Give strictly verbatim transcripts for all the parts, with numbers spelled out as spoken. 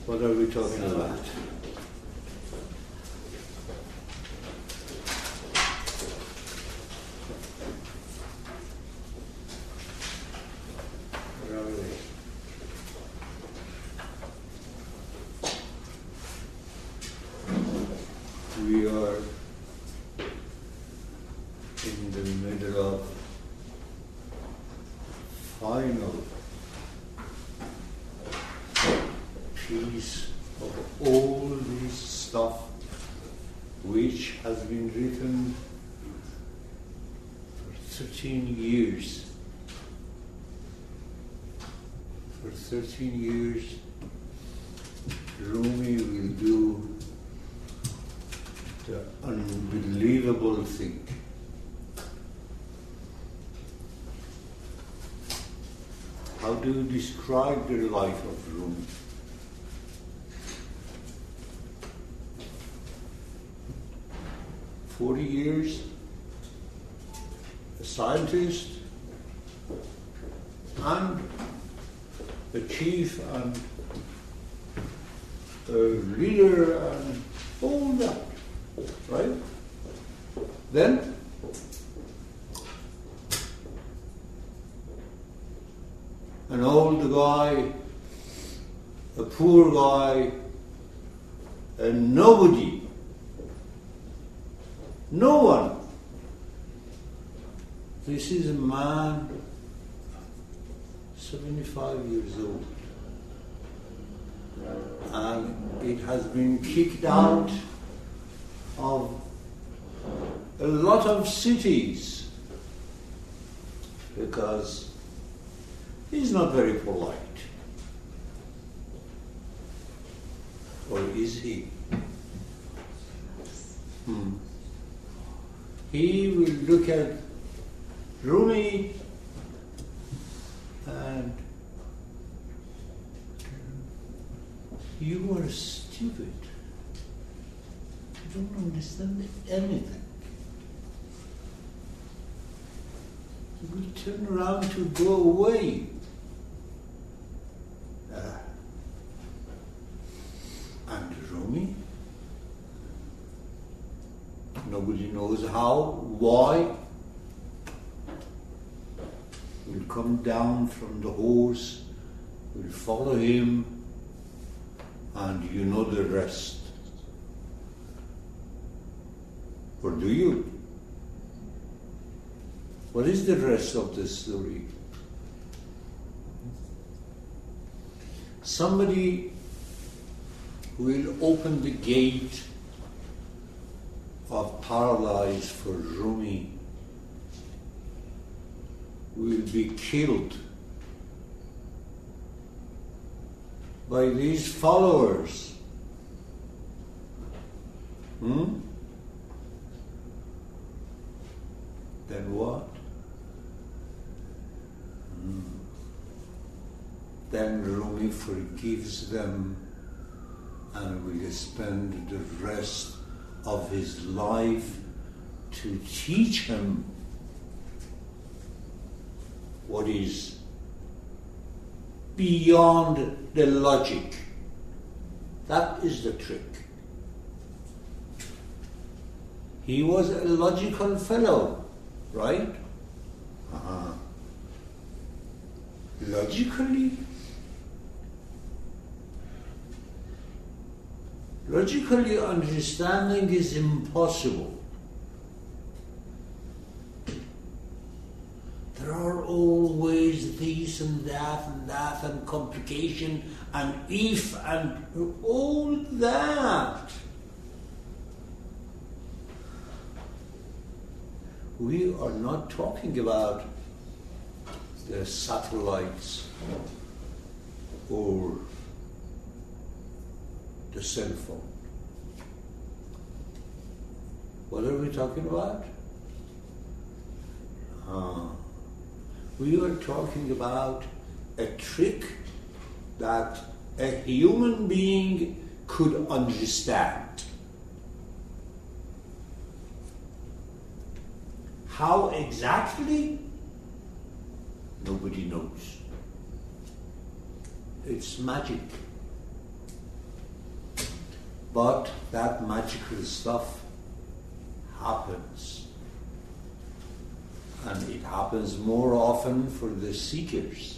What are we talking about? Where are we? We are in the middle of final piece of all this stuff which has been written for thirteen years. For thirteen years, Rumi will do the unbelievable thing. How do you describe the life of Rumi? Forty years, a scientist, and a chief, and a leader, and all that. Right? Then, an old guy, a poor guy, a nobody, no one. This is a man, seventy-five years old, and it has been kicked out of a lot of cities because he's not very polite. Or is he? Hmm. He will look at Rumi and you are stupid. You don't understand anything. You will turn around to go away. Uh, and Rumi? Nobody knows how, why. Will come down from the horse, will follow him, and you know the rest. Or do you? What is the rest of the story? Somebody will open the gate of paradise for Rumi, will be killed by these followers. Hmm? Then what? Hmm. Then Rumi forgives them and will spend the rest of his life to teach him what is beyond the logic. That is the trick. He was a logical fellow, right? Uh-huh. Logically? Logically understanding is impossible. There are always this and that and that and complication and if and all that. We are not talking about the satellites or the cell phone. What are we talking about? Uh, we are talking about a trick that a human being could understand. How exactly? Nobody knows. It's magic. But that magical stuff happens. And it happens more often for the seekers.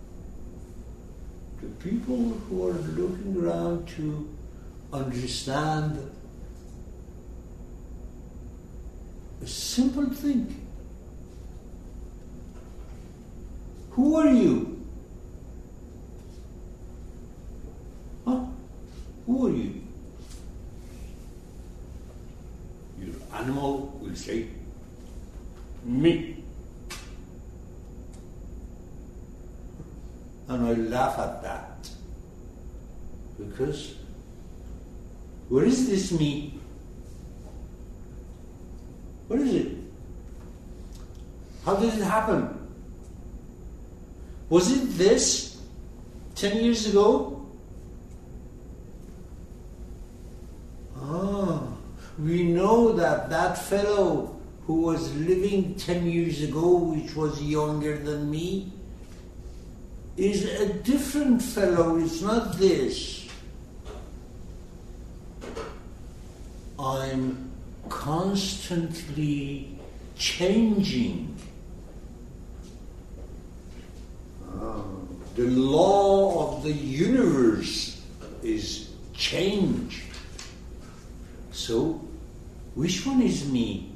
The people who are looking around to understand a simple thing. Who are you? Huh? Who are you? Your animal will say, me. And I laugh at that. Because where is this me? Where is it? How did it happen? Was it this ten years ago? Ah, we know that that fellow who was living ten years ago, which was younger than me, is a different fellow. It's not this. I'm constantly changing. Uh, the law of the universe is change. So, which one is me?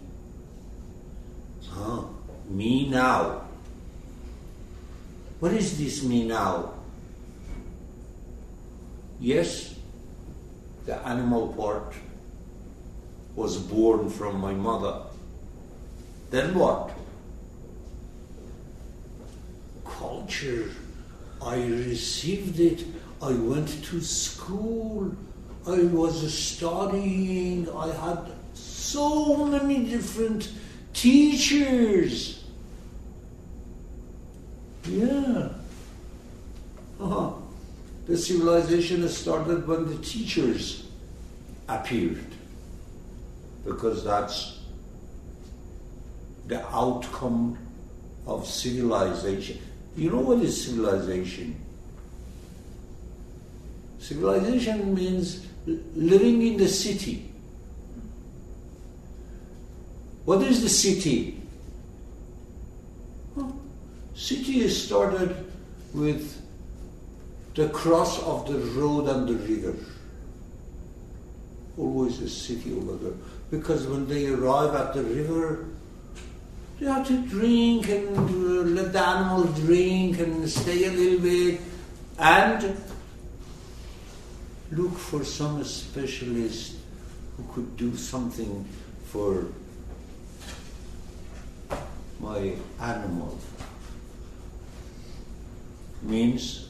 Ah, me now. What is this me now? Yes, the animal part was born from my mother. Then what? Culture. I received it. I went to school. I was studying. I had so many different teachers. Yeah. Uh-huh. The civilization started when the teachers appeared. Because that's the outcome of civilization. You know what is civilization? Civilization means living in the city. What is the city? Huh? City started with the cross of the road and the river. Always a city over there. Because when they arrive at the river, they have to drink and uh, let the animals drink and stay a little bit and look for some specialist who could do something for my animal. Means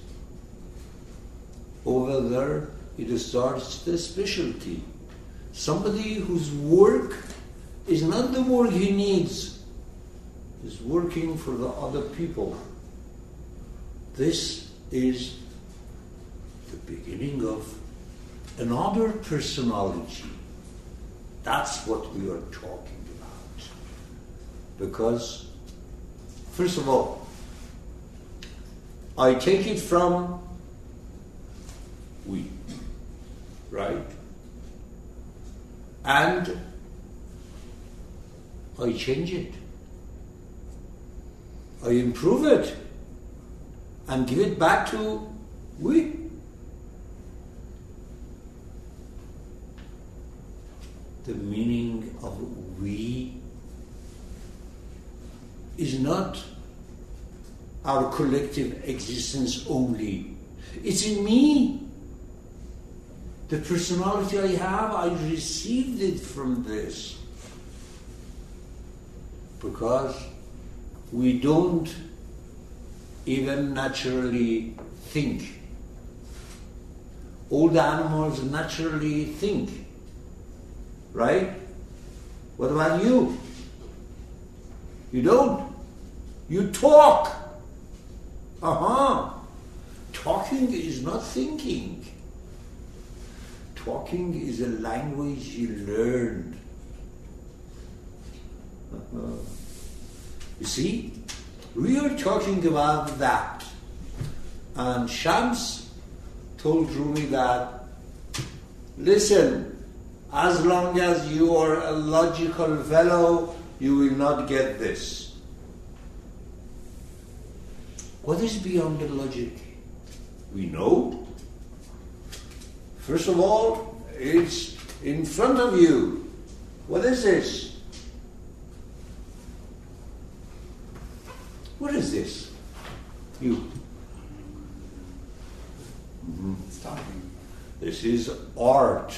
over there it starts the specialty. Somebody whose work is not the work he needs, is working for the other people. This is the beginning of another personality. That's what we are talking about. Because, first of all, I take it from we, right? And I change it. I improve it and give it back to we. The meaning of we is not our collective existence only. It's in me. The personality I have, I received it from this. Because we don't even naturally think. All the animals naturally think. Right? What about you? You don't. You talk. Uh-huh. Talking is not thinking. Talking is a language you learned. Uh-huh. You see? We are talking about that. And Shams told Rumi that listen, as long as you are a logical fellow, you will not get this. What is beyond the logic? We know. First of all, it's in front of you. What is this? What is this? You. Mm-hmm. It's talking. This is art.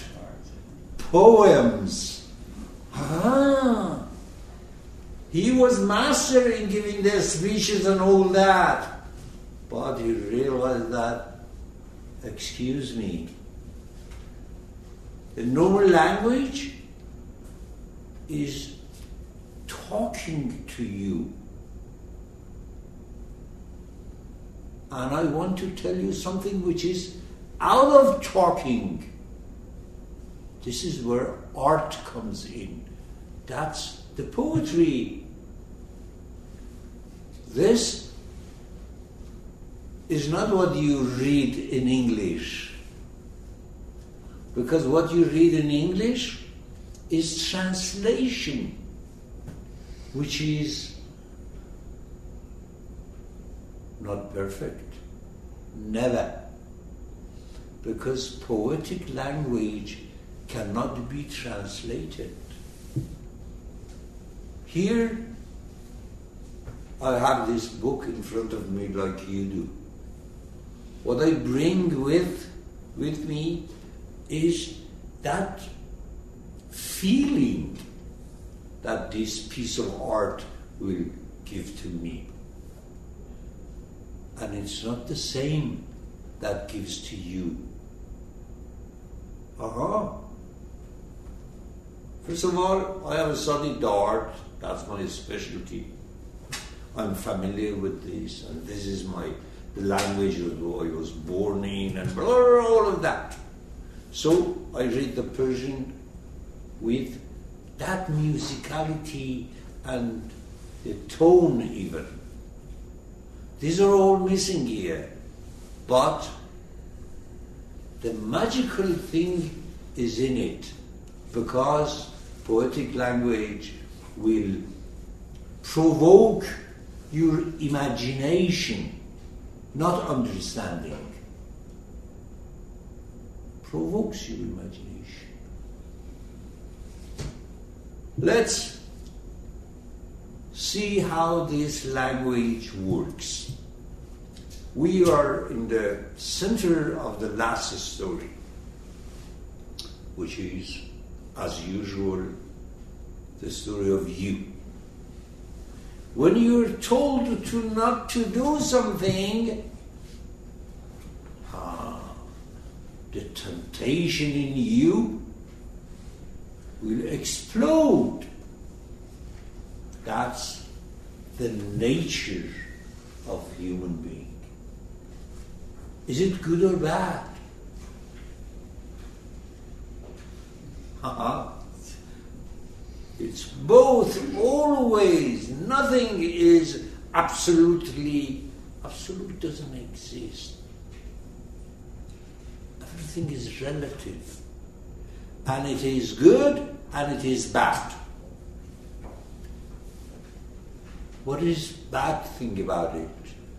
Poems. Ah. He was master in giving their speeches and all that. But he realized that, excuse me, the normal language is talking to you. And I want to tell you something which is out of talking. This is where art comes in. That's the poetry. This is not what you read in English. Because what you read in English is translation, which is not perfect. Never. Because poetic language cannot be translated. Here, I have this book in front of me like you do. What I bring with, with me is that feeling that this piece of art will give to me. And it's not the same that gives to you. Aha. First of all, I have studied art. That's my specialty. I'm familiar with this, and this is my the language I was born in, and blah, blah, all of that. So I read the Persian with that musicality and the tone even. These are all missing here. But the magical thing is in it, because poetic language will provoke your imagination, not understanding. Provokes your imagination. Let's see how this language works. We are in the center of the last story, which is, as usual, the story of you. When you're told to not to do something, ah, the temptation in you will explode. That's the nature of human being. Is it good or bad? Haha. It's both, always. Nothing is absolutely, absolute doesn't exist. Everything is relative. And it is good and it is bad. What is bad thing about it?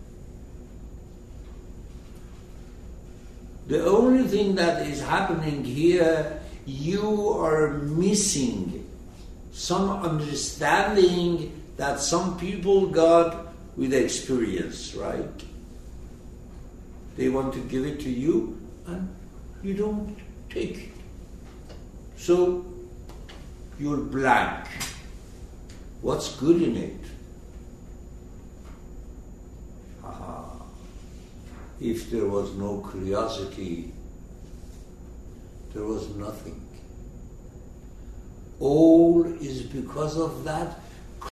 The only thing that is happening here, you are missing some understanding that some people got with experience, right? They want to give it to you and you don't take it. So you're blank. What's good in it? Aha. If there was no curiosity, there was nothing. All is because of that